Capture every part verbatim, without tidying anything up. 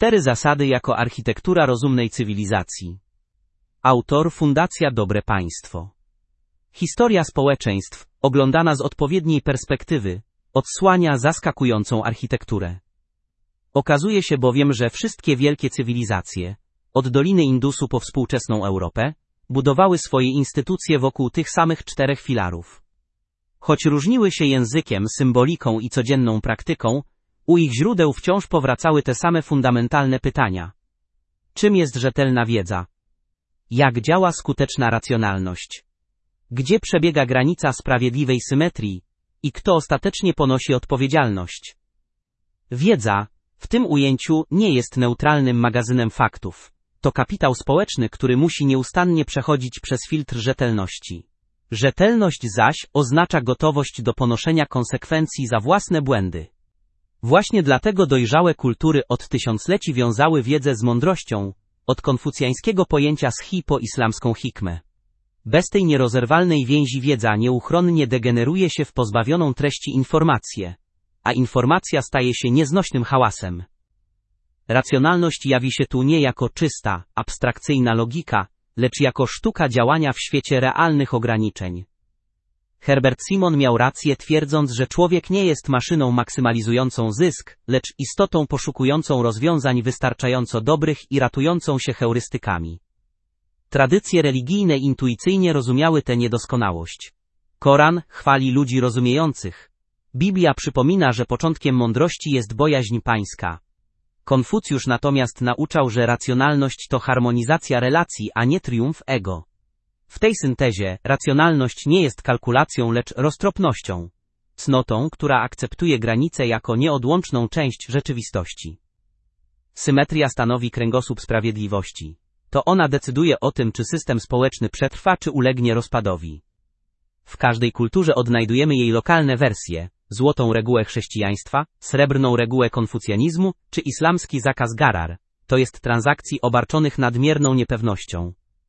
Cztery zasady jako architektura rozumnej cywilizacji. Autor Fundacja Dobre Państwo. Historia społeczeństw, oglądana z odpowiedniej perspektywy, odsłania zaskakującą architekturę. Okazuje się bowiem, że wszystkie wielkie cywilizacje, od Doliny Indusu po współczesną Europę, budowały swoje instytucje wokół tych samych czterech filarów. Choć różniły się językiem, symboliką i codzienną praktyką, u ich źródeł wciąż powracały te same fundamentalne pytania. Czym jest rzetelna wiedza? Jak działa skuteczna racjonalność? Gdzie przebiega granica sprawiedliwej symetrii? I kto ostatecznie ponosi odpowiedzialność? Wiedza, w tym ujęciu, nie jest neutralnym magazynem faktów. To kapitał społeczny, który musi nieustannie przechodzić przez filtr rzetelności. Rzetelność zaś oznacza gotowość do ponoszenia konsekwencji za własne błędy. Właśnie dlatego dojrzałe kultury od tysiącleci wiązały wiedzę z mądrością, od konfucjańskiego pojęcia schi po islamską hikmę. Bez tej nierozerwalnej więzi wiedza nieuchronnie degeneruje się w pozbawioną treści informację, a informacja staje się nieznośnym hałasem. Racjonalność jawi się tu nie jako czysta, abstrakcyjna logika, lecz jako sztuka działania w świecie realnych ograniczeń. Herbert Simon miał rację, twierdząc, że człowiek nie jest maszyną maksymalizującą zysk, lecz istotą poszukującą rozwiązań wystarczająco dobrych i ratującą się heurystykami. Tradycje religijne intuicyjnie rozumiały tę niedoskonałość. Koran chwali ludzi rozumiejących. Biblia przypomina, że początkiem mądrości jest bojaźń pańska. Konfucjusz natomiast nauczał, że racjonalność to harmonizacja relacji, a nie triumf ego. W tej syntezie racjonalność nie jest kalkulacją, lecz roztropnością, cnotą, która akceptuje granice jako nieodłączną część rzeczywistości. Symetria stanowi kręgosłup sprawiedliwości. To ona decyduje o tym, czy system społeczny przetrwa, czy ulegnie rozpadowi. W każdej kulturze odnajdujemy jej lokalne wersje, złotą regułę chrześcijaństwa, srebrną regułę konfucjanizmu, czy islamski zakaz garar, to jest transakcji obarczonych nadmierną niepewnością.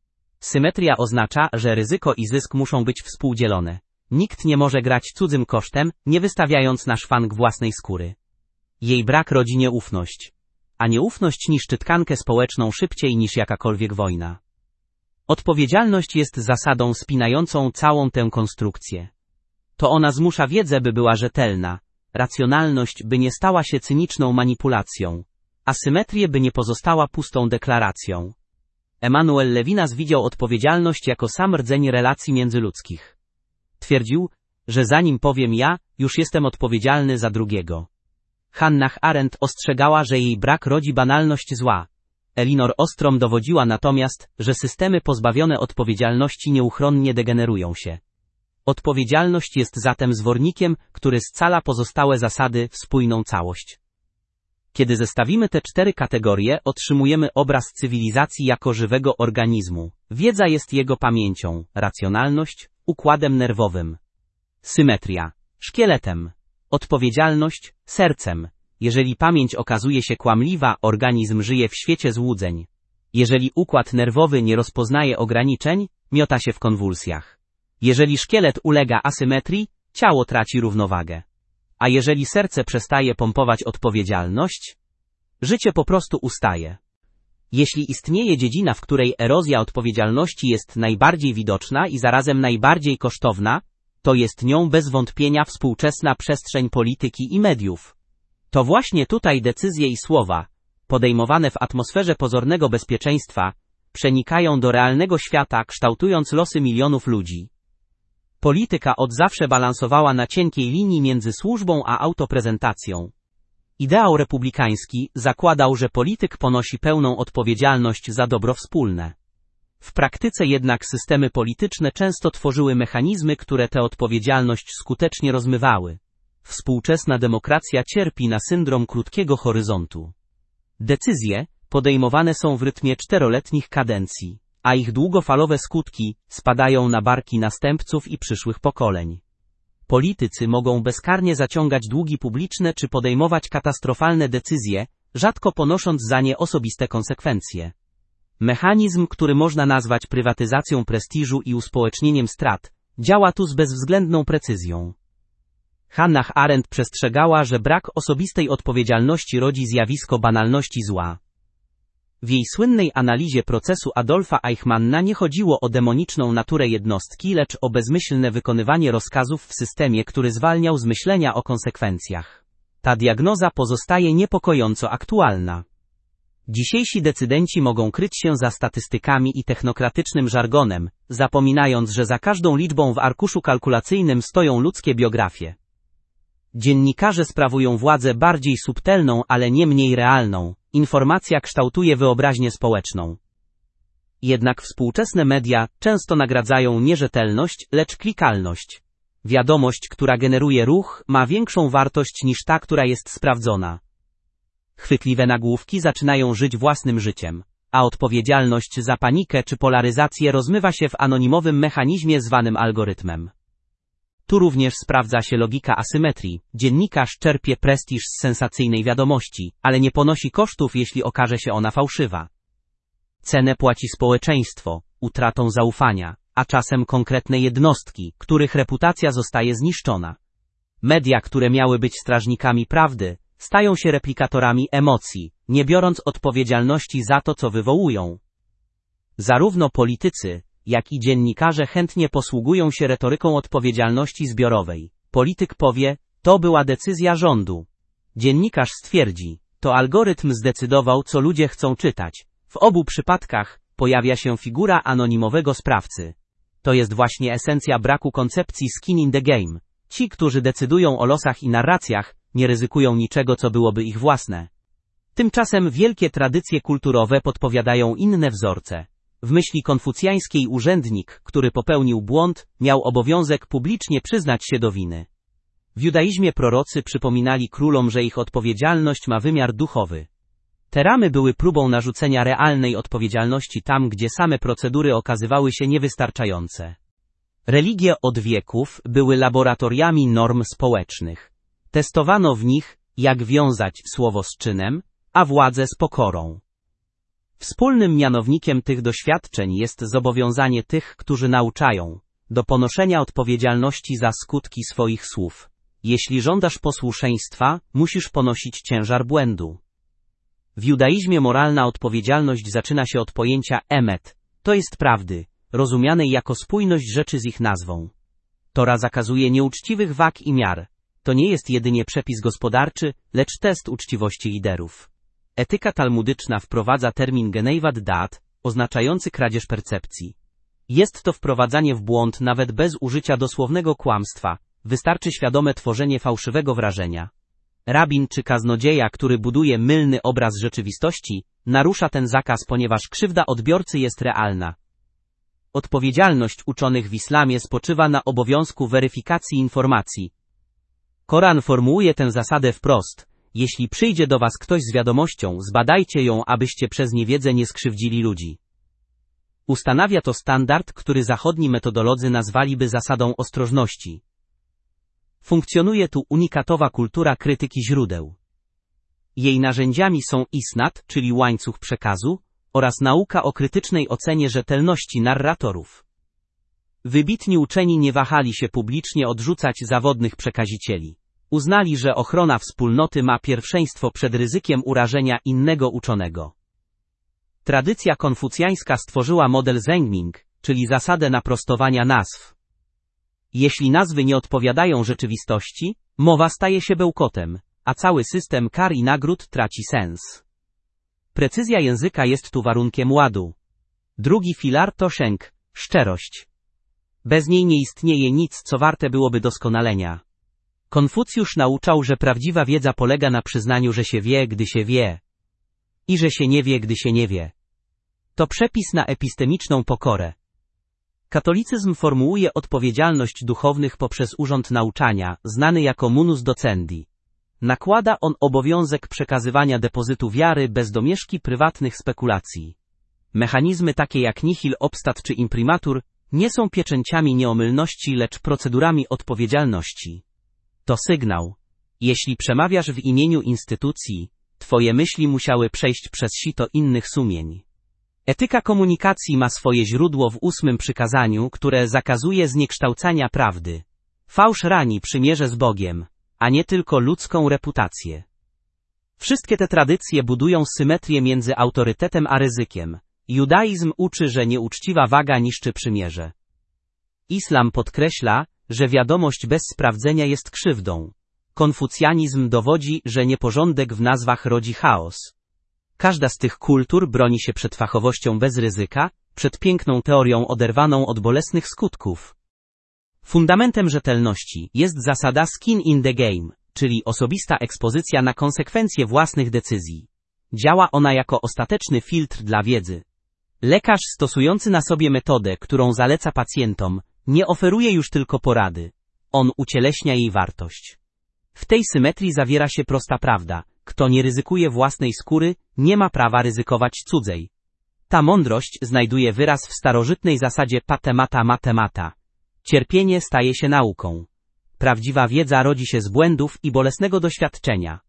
Symetria oznacza, że ryzyko i zysk muszą być współdzielone. Nikt nie może grać cudzym kosztem, nie wystawiając na szwank własnej skóry. Jej brak rodzi nieufność. A nieufność niszczy tkankę społeczną szybciej niż jakakolwiek wojna. Odpowiedzialność jest zasadą spinającą całą tę konstrukcję. To ona zmusza wiedzę, by była rzetelna, racjonalność, by nie stała się cyniczną manipulacją, a symetrię, by nie pozostała pustą deklaracją. Emanuel Levinas widział odpowiedzialność jako sam rdzeń relacji międzyludzkich. Twierdził, że zanim powiem ja, już jestem odpowiedzialny za drugiego. Hannah Arendt ostrzegała, że jej brak rodzi banalność zła. Elinor Ostrom dowodziła natomiast, że systemy pozbawione odpowiedzialności nieuchronnie degenerują się. Odpowiedzialność jest zatem zwornikiem, który scala pozostałe zasady w spójną całość. Kiedy zestawimy te cztery kategorie, otrzymujemy obraz cywilizacji jako żywego organizmu. Wiedza jest jego pamięcią, racjonalność – układem nerwowym. Symetria – szkieletem. Odpowiedzialność – sercem. Jeżeli pamięć okazuje się kłamliwa, organizm żyje w świecie złudzeń. Jeżeli układ nerwowy nie rozpoznaje ograniczeń, miota się w konwulsjach. Jeżeli szkielet ulega asymetrii, ciało traci równowagę. A jeżeli serce przestaje pompować odpowiedzialność, życie po prostu ustaje. Jeśli istnieje dziedzina, w której erozja odpowiedzialności jest najbardziej widoczna i zarazem najbardziej kosztowna, to jest nią bez wątpienia współczesna przestrzeń polityki i mediów. To właśnie tutaj decyzje i słowa, podejmowane w atmosferze pozornego bezpieczeństwa, przenikają do realnego świata, kształtując losy milionów ludzi. Polityka od zawsze balansowała na cienkiej linii między służbą a autoprezentacją. Ideał republikański zakładał, że polityk ponosi pełną odpowiedzialność za dobro wspólne. W praktyce jednak systemy polityczne często tworzyły mechanizmy, które tę odpowiedzialność skutecznie rozmywały. Współczesna demokracja cierpi na syndrom krótkiego horyzontu. Decyzje podejmowane są w rytmie czteroletnich kadencji, a ich długofalowe skutki spadają na barki następców i przyszłych pokoleń. Politycy mogą bezkarnie zaciągać długi publiczne czy podejmować katastrofalne decyzje, rzadko ponosząc za nie osobiste konsekwencje. Mechanizm, który można nazwać prywatyzacją prestiżu i uspołecznieniem strat, działa tu z bezwzględną precyzją. Hannah Arendt przestrzegała, że brak osobistej odpowiedzialności rodzi zjawisko banalności zła. W jej słynnej analizie procesu Adolfa Eichmanna nie chodziło o demoniczną naturę jednostki, lecz o bezmyślne wykonywanie rozkazów w systemie, który zwalniał z myślenia o konsekwencjach. Ta diagnoza pozostaje niepokojąco aktualna. Dzisiejsi decydenci mogą kryć się za statystykami i technokratycznym żargonem, zapominając, że za każdą liczbą w arkuszu kalkulacyjnym stoją ludzkie biografie. Dziennikarze sprawują władzę bardziej subtelną, ale nie mniej realną. Informacja kształtuje wyobraźnię społeczną. Jednak współczesne media często nagradzają nie rzetelność, lecz klikalność. Wiadomość, która generuje ruch, ma większą wartość niż ta, która jest sprawdzona. Chwytliwe nagłówki zaczynają żyć własnym życiem, a odpowiedzialność za panikę czy polaryzację rozmywa się w anonimowym mechanizmie zwanym algorytmem. Tu również sprawdza się logika asymetrii. Dziennikarz czerpie prestiż z sensacyjnej wiadomości, ale nie ponosi kosztów, jeśli okaże się ona fałszywa. Cenę płaci społeczeństwo, utratą zaufania, a czasem konkretne jednostki, których reputacja zostaje zniszczona. Media, które miały być strażnikami prawdy, stają się replikatorami emocji, nie biorąc odpowiedzialności za to, co wywołują. Zarówno politycy, jak i dziennikarze chętnie posługują się retoryką odpowiedzialności zbiorowej. Polityk powie, to była decyzja rządu. Dziennikarz stwierdzi, to algorytm zdecydował, co ludzie chcą czytać. W obu przypadkach pojawia się figura anonimowego sprawcy. To jest właśnie esencja braku koncepcji skin in the game. Ci, którzy decydują o losach i narracjach, nie ryzykują niczego, co byłoby ich własne. Tymczasem wielkie tradycje kulturowe podpowiadają inne wzorce. W myśli konfucjańskiej urzędnik, który popełnił błąd, miał obowiązek publicznie przyznać się do winy. W judaizmie prorocy przypominali królom, że ich odpowiedzialność ma wymiar duchowy. Te ramy były próbą narzucenia realnej odpowiedzialności tam, gdzie same procedury okazywały się niewystarczające. Religie od wieków były laboratoriami norm społecznych. Testowano w nich, jak wiązać słowo z czynem, a władzę z pokorą. Wspólnym mianownikiem tych doświadczeń jest zobowiązanie tych, którzy nauczają, do ponoszenia odpowiedzialności za skutki swoich słów. Jeśli żądasz posłuszeństwa, musisz ponosić ciężar błędu. W judaizmie moralna odpowiedzialność zaczyna się od pojęcia emet, to jest prawdy, rozumianej jako spójność rzeczy z ich nazwą. Tora zakazuje nieuczciwych wag i miar. To nie jest jedynie przepis gospodarczy, lecz test uczciwości liderów. Etyka talmudyczna wprowadza termin geneivat dat, oznaczający kradzież percepcji. Jest to wprowadzanie w błąd nawet bez użycia dosłownego kłamstwa, wystarczy świadome tworzenie fałszywego wrażenia. Rabin czy kaznodzieja, który buduje mylny obraz rzeczywistości, narusza ten zakaz, ponieważ krzywda odbiorcy jest realna. Odpowiedzialność uczonych w islamie spoczywa na obowiązku weryfikacji informacji. Koran formułuje tę zasadę wprost. Jeśli przyjdzie do was ktoś z wiadomością, zbadajcie ją, abyście przez niewiedzę nie skrzywdzili ludzi. Ustanawia to standard, który zachodni metodolodzy nazwaliby zasadą ostrożności. Funkcjonuje tu unikatowa kultura krytyki źródeł. Jej narzędziami są isnad, czyli łańcuch przekazu, oraz nauka o krytycznej ocenie rzetelności narratorów. Wybitni uczeni nie wahali się publicznie odrzucać zawodnych przekazicieli. Uznali, że ochrona wspólnoty ma pierwszeństwo przed ryzykiem urażenia innego uczonego. Tradycja konfucjańska stworzyła model zengming, czyli zasadę naprostowania nazw. Jeśli nazwy nie odpowiadają rzeczywistości, mowa staje się bełkotem, a cały system kar i nagród traci sens. Precyzja języka jest tu warunkiem ładu. Drugi filar to sheng, szczerość. Bez niej nie istnieje nic, co warte byłoby doskonalenia. Konfucjusz nauczał, że prawdziwa wiedza polega na przyznaniu, że się wie, gdy się wie, i że się nie wie, gdy się nie wie. To przepis na epistemiczną pokorę. Katolicyzm formułuje odpowiedzialność duchownych poprzez urząd nauczania, znany jako munus docendi. Nakłada on obowiązek przekazywania depozytu wiary bez domieszki prywatnych spekulacji. Mechanizmy takie jak nihil obstat czy imprimatur nie są pieczęciami nieomylności, lecz procedurami odpowiedzialności. To sygnał. Jeśli przemawiasz w imieniu instytucji, twoje myśli musiały przejść przez sito innych sumień. Etyka komunikacji ma swoje źródło w ósmym przykazaniu, które zakazuje zniekształcania prawdy. Fałsz rani przymierze z Bogiem, a nie tylko ludzką reputację. Wszystkie te tradycje budują symetrię między autorytetem a ryzykiem. Judaizm uczy, że nieuczciwa waga niszczy przymierze. Islam podkreśla, że wiadomość bez sprawdzenia jest krzywdą. Konfucjanizm dowodzi, że nieporządek w nazwach rodzi chaos. Każda z tych kultur broni się przed fachowością bez ryzyka, przed piękną teorią oderwaną od bolesnych skutków. Fundamentem rzetelności jest zasada skin in the game, czyli osobista ekspozycja na konsekwencje własnych decyzji. Działa ona jako ostateczny filtr dla wiedzy. Lekarz stosujący na sobie metodę, którą zaleca pacjentom, nie oferuje już tylko porady. On ucieleśnia jej wartość. W tej symetrii zawiera się prosta prawda. Kto nie ryzykuje własnej skóry, nie ma prawa ryzykować cudzej. Ta mądrość znajduje wyraz w starożytnej zasadzie patemata matemata. Cierpienie staje się nauką. Prawdziwa wiedza rodzi się z błędów i bolesnego doświadczenia.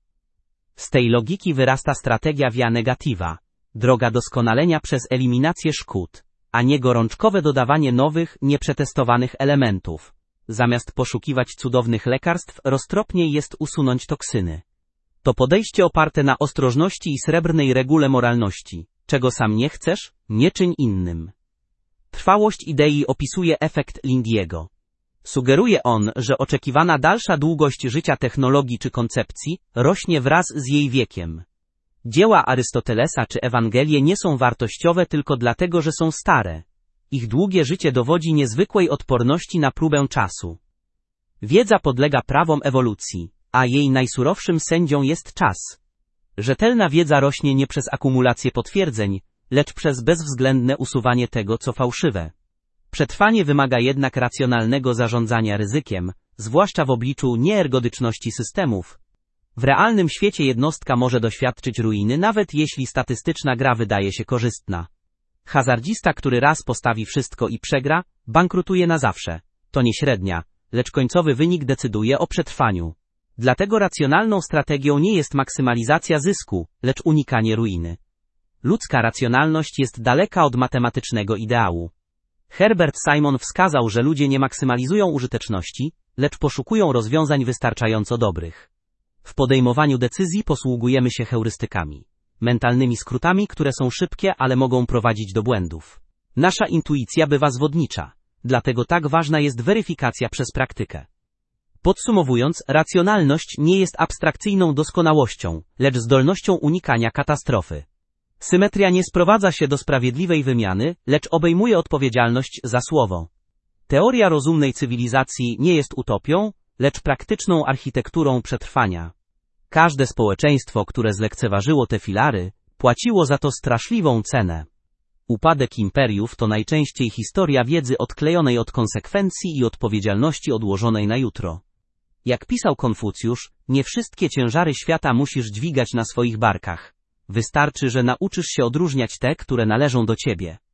Z tej logiki wyrasta strategia via negativa, droga doskonalenia przez eliminację szkód, a nie gorączkowe dodawanie nowych, nieprzetestowanych elementów. Zamiast poszukiwać cudownych lekarstw, roztropniej jest usunąć toksyny. To podejście oparte na ostrożności i srebrnej regule moralności. Czego sam nie chcesz, nie czyń innym. Trwałość idei opisuje efekt Lindiego. Sugeruje on, że oczekiwana dalsza długość życia technologii czy koncepcji rośnie wraz z jej wiekiem. Dzieła Arystotelesa czy Ewangelie nie są wartościowe tylko dlatego, że są stare. Ich długie życie dowodzi niezwykłej odporności na próbę czasu. Wiedza podlega prawom ewolucji, a jej najsurowszym sędzią jest czas. Rzetelna wiedza rośnie nie przez akumulację potwierdzeń, lecz przez bezwzględne usuwanie tego, co fałszywe. Przetrwanie wymaga jednak racjonalnego zarządzania ryzykiem, zwłaszcza w obliczu nieergodyczności systemów. W realnym świecie jednostka może doświadczyć ruiny, nawet jeśli statystyczna gra wydaje się korzystna. Hazardzista, który raz postawi wszystko i przegra, bankrutuje na zawsze. To nie średnia, lecz końcowy wynik decyduje o przetrwaniu. Dlatego racjonalną strategią nie jest maksymalizacja zysku, lecz unikanie ruiny. Ludzka racjonalność jest daleka od matematycznego ideału. Herbert Simon wskazał, że ludzie nie maksymalizują użyteczności, lecz poszukują rozwiązań wystarczająco dobrych. W podejmowaniu decyzji posługujemy się heurystykami, mentalnymi skrótami, które są szybkie, ale mogą prowadzić do błędów. Nasza intuicja bywa zwodnicza, dlatego tak ważna jest weryfikacja przez praktykę. Podsumowując, racjonalność nie jest abstrakcyjną doskonałością, lecz zdolnością unikania katastrofy. Symetria nie sprowadza się do sprawiedliwej wymiany, lecz obejmuje odpowiedzialność za słowo. Teoria rozumnej cywilizacji nie jest utopią, lecz praktyczną architekturą przetrwania. Każde społeczeństwo, które zlekceważyło te filary, płaciło za to straszliwą cenę. Upadek imperiów to najczęściej historia wiedzy odklejonej od konsekwencji i odpowiedzialności odłożonej na jutro. Jak pisał Konfucjusz, nie wszystkie ciężary świata musisz dźwigać na swoich barkach. Wystarczy, że nauczysz się odróżniać te, które należą do ciebie.